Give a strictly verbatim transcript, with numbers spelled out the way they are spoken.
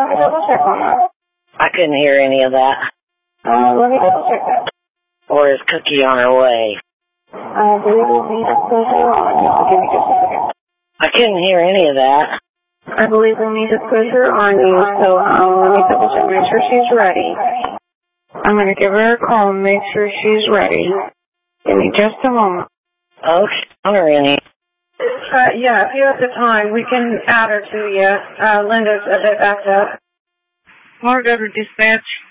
me double check on that. I couldn't hear any of that. Uh, let me double check that. Or is Cookie on her way? I believe we'll need disclosure on you. Give me just a second. I couldn't hear any of that. I believe we need disclosure on you, so um, let me double check, make sure she's ready. I'm going to give her a call and make sure she's ready. Give me just a moment. Okay, already. Uh, yeah, if you have the time, we can add her to you. Uh, Linda's a bit backed up. Mark over dispatch.